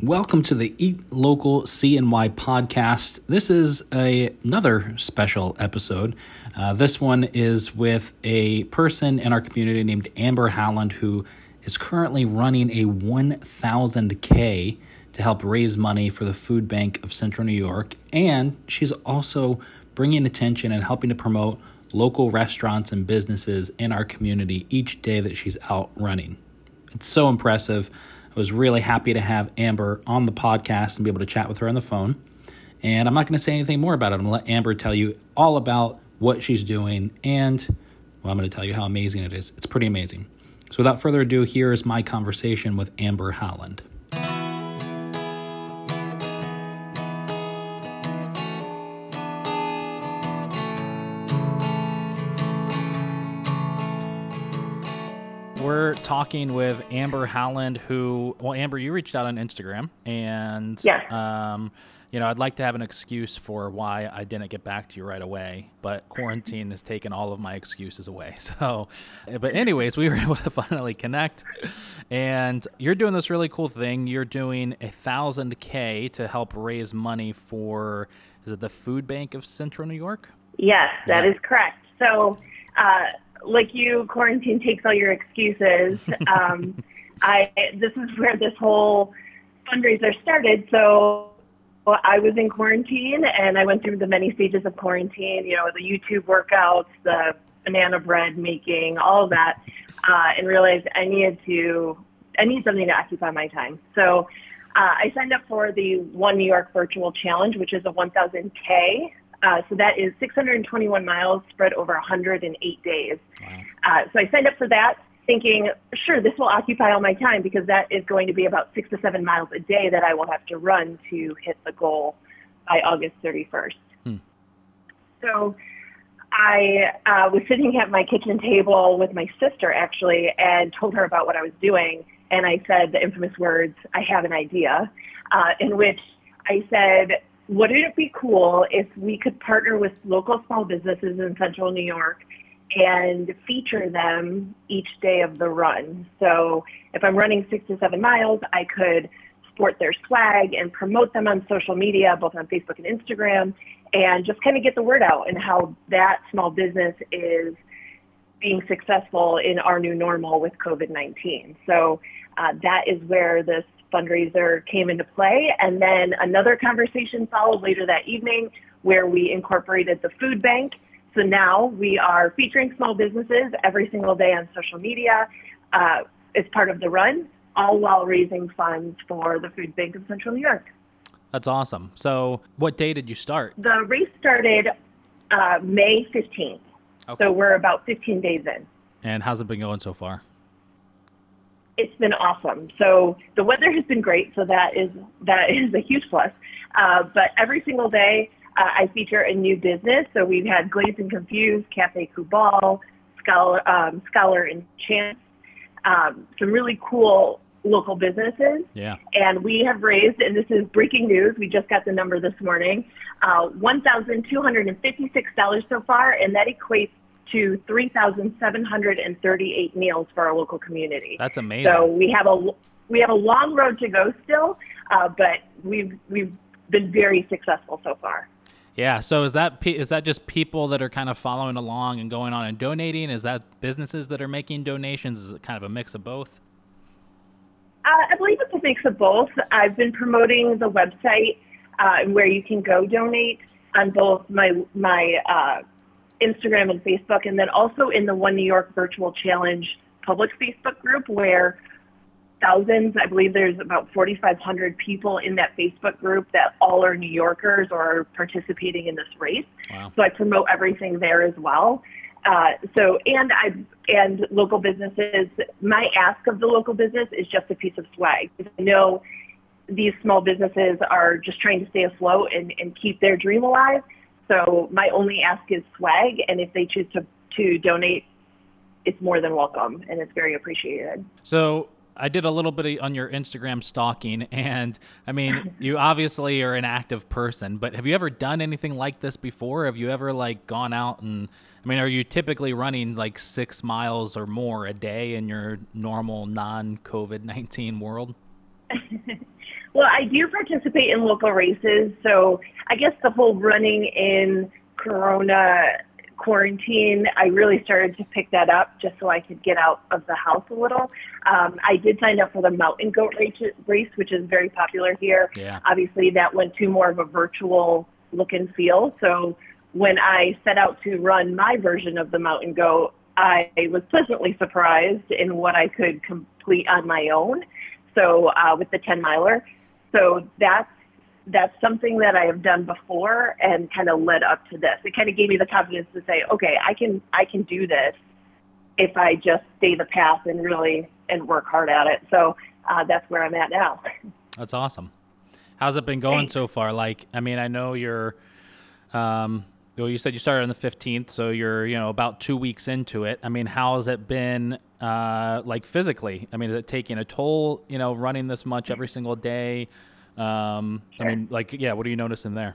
Welcome to the Eat Local CNY podcast. This is another special episode. This one is with a person in our community named Amber Howland, who is currently running a 1,000K to help raise money for the Food Bank of Central New York. And she's also bringing attention and helping to promote local restaurants and businesses in our community each day that she's out running. It's so impressive. I was really happy to have Amber on the podcast and be able to chat with her on the phone. And I'm not going to say anything more about it. I'm going to let Amber tell you all about what she's doing. And, well, I'm going to tell you how amazing it is. It's pretty amazing. So without further ado, here is my conversation with Amber Howland. We're talking with Amber Howland, who, well, Amber, you reached out on Instagram, and yes. I'd like to have an excuse for why I didn't get back to you right away, but quarantine has taken all of my excuses away. So, but anyways, we were able to finally connect, and you're doing this really cool thing. You're doing 1,000K to help raise money for, is it the Food Bank of Central New York? Yes, that is correct. So, like you, quarantine takes all your excuses. This is where this whole fundraiser started. So I was in quarantine and I went through the many stages of quarantine, the YouTube workouts, the banana bread making, all of that, and realized I need something to occupy my time. So I signed up for the One New York Virtual Challenge, which is a 1,000K. So that is 621 miles spread over 108 days. Wow. So I signed up for that thinking, sure, this will occupy all my time because that is going to be about 6 to 7 miles a day that I will have to run to hit the goal by August 31st. So I was sitting at my kitchen table with my sister, actually, and told her about what I was doing. And I said the infamous words, "I have an idea," in which I said, wouldn't it be cool if we could partner with local small businesses in Central New York and feature them each day of the run? So if I'm running 6 to 7 miles, I could sport their swag and promote them on social media, both on Facebook and Instagram, and just kind of get the word out and how that small business is being successful in our new normal with COVID-19. So that is where this fundraiser came into play. And then another conversation followed later that evening where we incorporated the food bank. So now we are featuring small businesses every single day on social media as part of the run, all while raising funds for the Food Bank of Central New York. That's awesome. So what day did you start? The race started May 15th. Okay. So we're about 15 days in. And how's it been going so far? It's been awesome. So the weather has been great, so that is a huge plus. But every single day, I feature a new business. So we've had Glazed and Confused, Cafe Kubal, Scholar and Chance, some really cool local businesses. Yeah. And we have raised, and this is breaking news, we just got the number this morning, $1,256 so far, and that equates to 3,738 meals for our local community. That's amazing. So we have a long road to go still, but we've been very successful so far. Yeah. So is that just people that are kind of following along and going on and donating? Is that businesses that are making donations? Is it kind of a mix of both? I believe it's a mix of both. I've been promoting the website where you can go donate on both my Instagram and Facebook, and then also in the One New York Virtual Challenge public Facebook group where thousands, I believe there's about 4,500 people in that Facebook group that all are New Yorkers or are participating in this race. Wow. So I promote everything there as well. And local businesses, my ask of the local business is just a piece of swag. I know these small businesses are just trying to stay afloat and keep their dream alive. So my only ask is swag, and if they choose to donate, it's more than welcome, and it's very appreciated. So I did a little bit on your Instagram stalking, and I mean, you obviously are an active person, but have you ever done anything like this before? Have you ever gone out and, are you typically running 6 miles or more a day in your normal non-COVID-19 world? Well, I do participate in local races. So I guess the whole running in Corona quarantine, I really started to pick that up just so I could get out of the house a little. I did sign up for the Mountain Goat race, which is very popular here. Yeah. Obviously, that went to more of a virtual look and feel. So when I set out to run my version of the Mountain Goat, I was pleasantly surprised in what I could complete on my own. So with the 10 miler. So that's something that I have done before and kind of led up to this. It kind of gave me the confidence to say, okay, I can do this if I just stay the path and work hard at it. So that's where I'm at now. That's awesome. How's it been going Thanks. so far? Like, I mean, I know you're, well, you said you started on the 15th, so you're, about 2 weeks into it. I mean, how has it been, like physically? I mean, is it taking a toll, running this much every single day? Sure. I mean, like, yeah, what are you noticing there?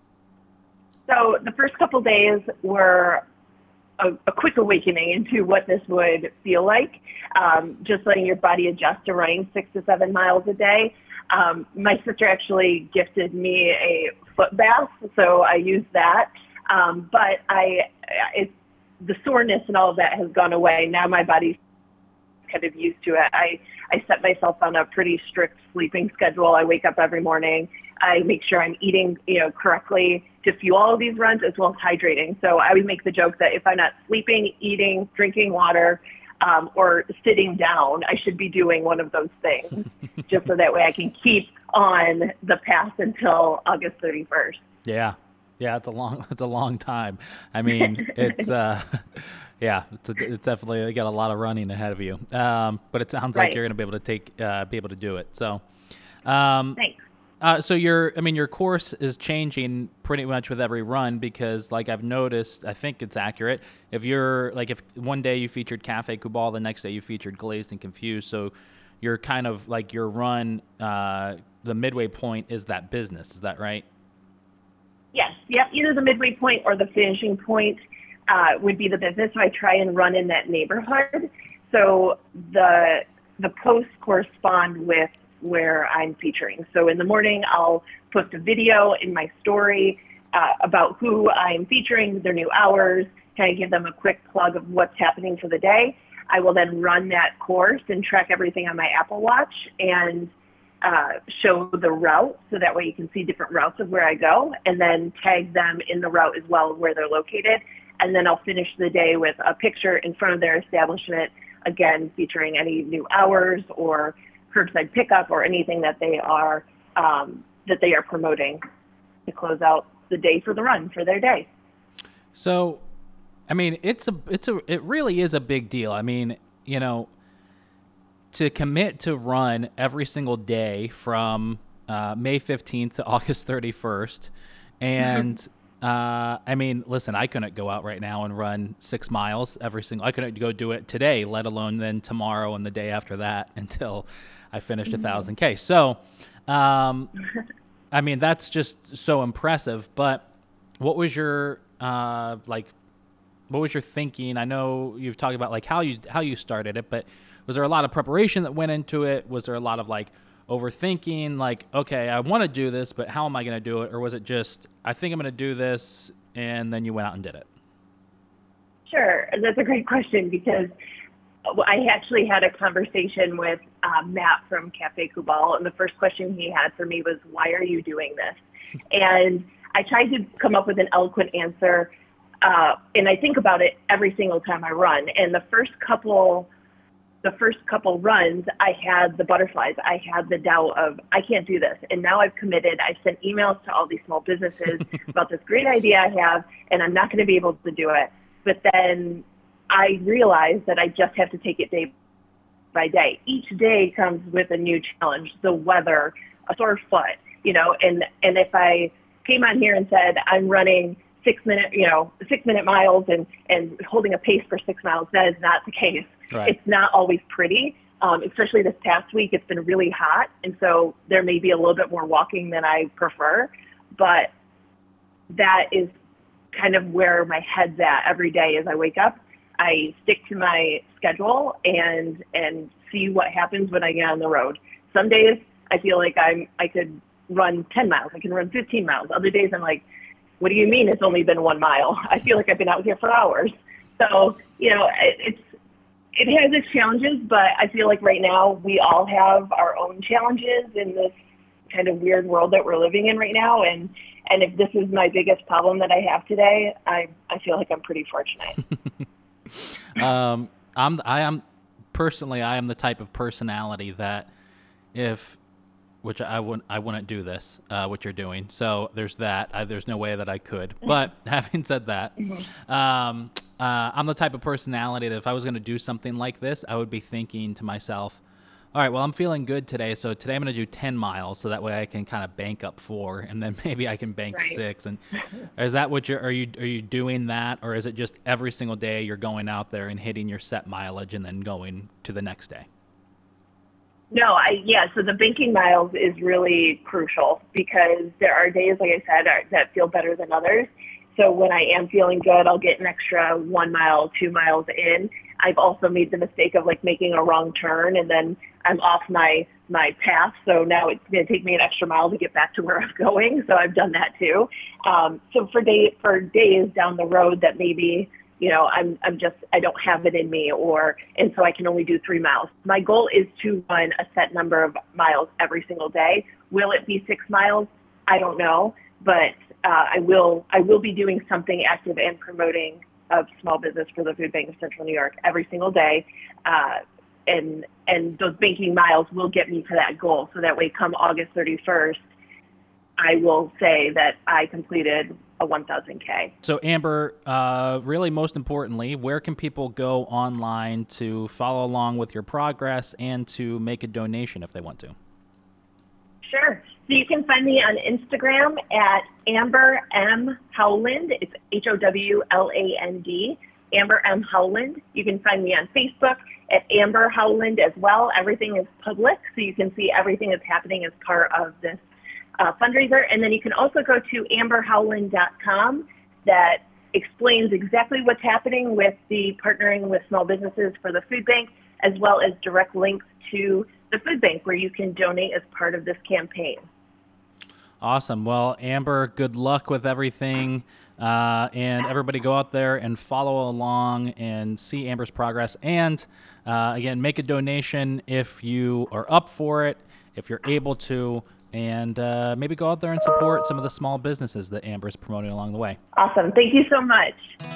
So the first couple days were a quick awakening into what this would feel like, just letting your body adjust to running 6 to 7 miles a day. My sister actually gifted me a foot bath, so I used that. But the soreness and all of that has gone away. Now my body's kind of used to it. I set myself on a pretty strict sleeping schedule. I wake up every morning. I make sure I'm eating, correctly to fuel all of these runs as well as hydrating. So I would make the joke that if I'm not sleeping, eating, drinking water, or sitting down, I should be doing one of those things just so that way I can keep on the path until August 31st. Yeah. Yeah, it's a long time. I mean, it's it's definitely got a lot of running ahead of you. But it sounds like you're going to be able to do it. So, thanks. So your course is changing pretty much with every run because, like, I've noticed, I think it's accurate. If one day you featured Cafe Kubal, the next day you featured Glazed and Confused. So you're kind of like your run, the midway point is that business. Is that right? Yes. Yep. Either the midway point or the finishing point would be the business. So I try and run in that neighborhood. So the posts correspond with where I'm featuring. So in the morning, I'll post a video in my story about who I'm featuring, their new hours, kind of give them a quick plug of what's happening for the day. I will then run that course and track everything on my Apple Watch and show the route so that way you can see different routes of where I go and then tag them in the route as well where they're located. And then I'll finish the day with a picture in front of their establishment, again, featuring any new hours or curbside pickup or anything that they are promoting to close out the day for the run for their day. So, I mean, it really is a big deal. I mean, to commit to run every single day from May 15th to August 31st. And, I mean, listen, I couldn't go out right now and run 6 miles I couldn't go do it today, let alone then tomorrow and the day after that until I finished 1,000K. So, I mean, that's just so impressive. But what was your, what was your thinking? I know you've talked about like how you started it, but was there a lot of preparation that went into it? Was there a lot of like overthinking, like, okay, I want to do this, but how am I going to do it? Or was it just, I think I'm going to do this, and then you went out and did it? Sure. That's a great question because I actually had a conversation with Matt from Cafe Kubal, and the first question he had for me was, why are you doing this? And I tried to come up with an eloquent answer, and I think about it every single time I run. And the first couple runs, I had the butterflies. I had the doubt of, I can't do this. And now I've committed. I've sent emails to all these small businesses about this great idea I have, and I'm not going to be able to do it. But then I realized that I just have to take it day by day. Each day comes with a new challenge, the weather, a sore foot, and if I came on here and said, I'm running 6 minute miles and holding a pace for 6 miles, that is not the case. Right. It's not always pretty, especially this past week. It's been really hot, and so there may be a little bit more walking than I prefer, but that is kind of where my head's at every day as I wake up. I stick to my schedule and see what happens when I get on the road. Some days I feel like I could run 10 miles. I can run 15 miles. Other days I'm like, what do you mean it's only been 1 mile? I feel like I've been out here for hours. So, it has its challenges, but I feel like right now we all have our own challenges in this kind of weird world that we're living in right now. And if this is my biggest problem that I have today, I feel like I'm pretty fortunate. I am the type of personality that which I wouldn't do this, what you're doing. So there's that. There's no way that I could. But having said that, I'm the type of personality that if I was going to do something like this, I would be thinking to myself, all right, well, I'm feeling good today, so today I'm going to do 10 miles, so that way I can kind of bank up 4, and then maybe I can bank 6. And is that what are you doing that, or is it just every single day you're going out there and hitting your set mileage and then going to the next day? No, so the banking miles is really crucial because there are days, like I said, that feel better than others. So when I am feeling good, I'll get an extra 1 mile, 2 miles in. I've also made the mistake of making a wrong turn, and then I'm off my path. So now it's going to take me an extra mile to get back to where I'm going. So I've done that too. So for days down the road that maybe, I don't have it in me and so I can only do 3 miles. My goal is to run a set number of miles every single day. Will it be 6 miles? I don't know, but I will be doing something active and promoting of small business for the Food Bank of Central New York every single day. And those banking miles will get me to that goal. So that way, come August 31st, I will say that I completed a 1,000K. So Amber, really most importantly, where can people go online to follow along with your progress and to make a donation if they want to? Sure. So you can find me on Instagram at Amber M. Howland. It's HOWLAND, Amber M. Howland. You can find me on Facebook at Amber Howland as well. Everything is public, so you can see everything that's happening as part of this fundraiser. And then you can also go to amberhowland.com that explains exactly what's happening with the partnering with small businesses for the food bank, as well as direct links to the food bank where you can donate as part of this campaign. Awesome. Well, Amber, good luck with everything. And everybody go out there and follow along and see Amber's progress. And again, make a donation if you are up for it, if you're able to, and maybe go out there and support some of the small businesses that Amber's promoting along the way. Awesome. Thank you so much.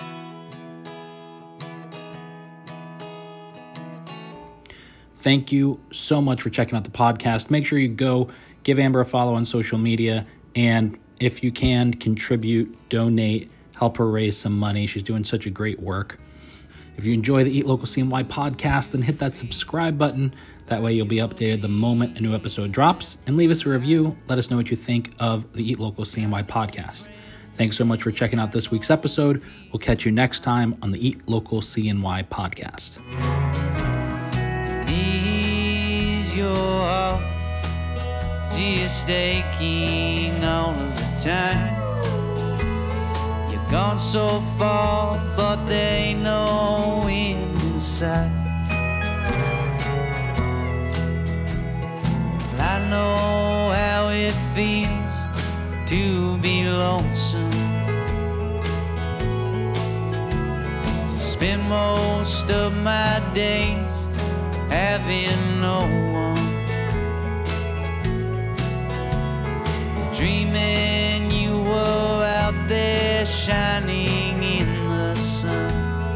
Thank you so much for checking out the podcast. Make sure you go give Amber a follow on social media, and if you can, contribute, donate, help her raise some money. She's doing such a great work. If you enjoy the Eat Local CNY podcast, then hit that subscribe button. That way you'll be updated the moment a new episode drops. And leave us a review. Let us know what you think of the Eat Local CNY podcast. Thanks so much for checking out this week's episode. We'll catch you next time on the Eat Local CNY podcast. Is your heart just aching all of the time? You've gone so far, but there ain't no end in sight. I know how it feels to be lonesome, to spend most of my days having no one, dreaming you were out there shining in the sun.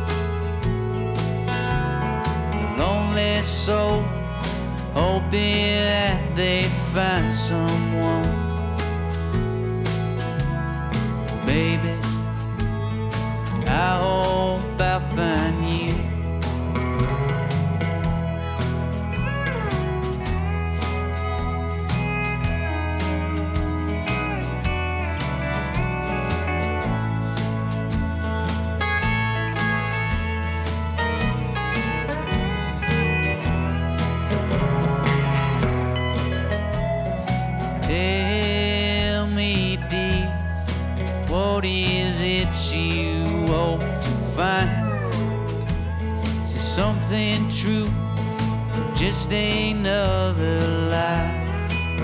A lonely soul hoping that they find someone. Baby, I hope I find you. Tell me, dear, what is it you hope to find? Is it something true, or just another lie?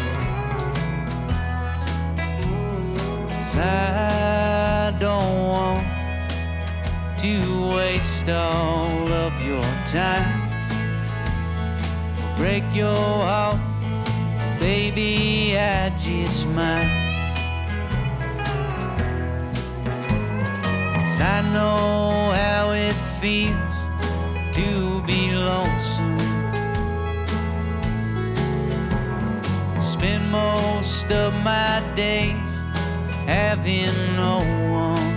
'Cause I don't want to waste all of your time, break your heart, baby, I just might. 'Cause I know how it feels to be lonesome, spend most of my days having no one,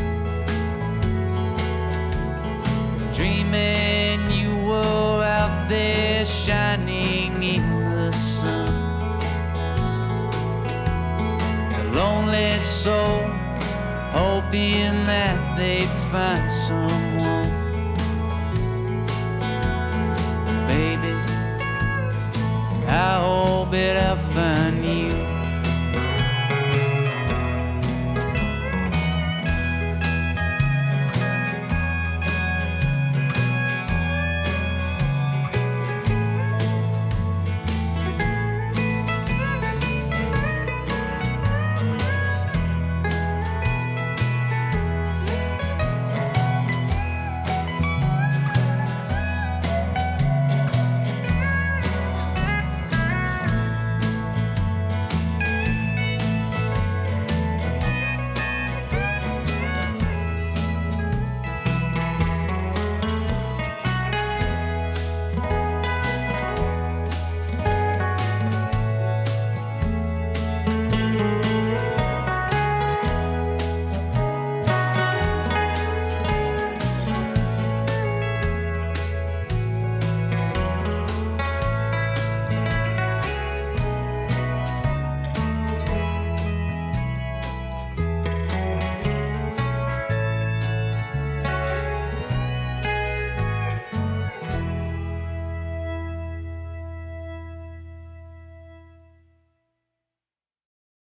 dreaming you were out there shining in the sun. The lonely soul hoping that they find someone. Baby, I hope that I find you.